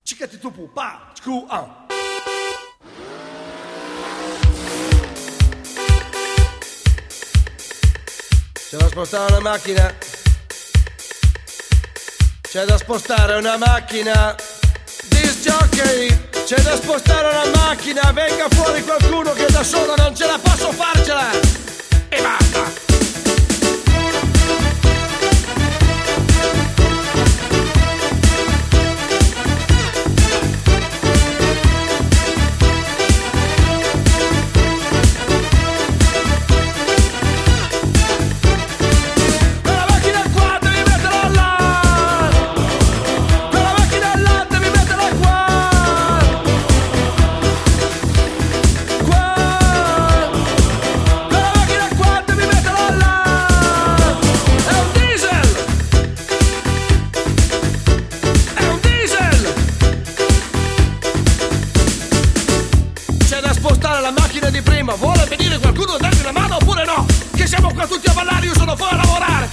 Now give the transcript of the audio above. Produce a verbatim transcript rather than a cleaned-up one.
Cicati tu pu, pa, scu, ah. C'è da spostare una macchina. C'è da spostare una macchina. Disc jockey. C'è da spostare una macchina. Venga fuori qualcuno che da solo non ce la posso farcela. E basta. La macchina di prima, vuole venire qualcuno a darmi una mano oppure no? Che siamo qua tutti a ballare, io sono fuori a lavorare.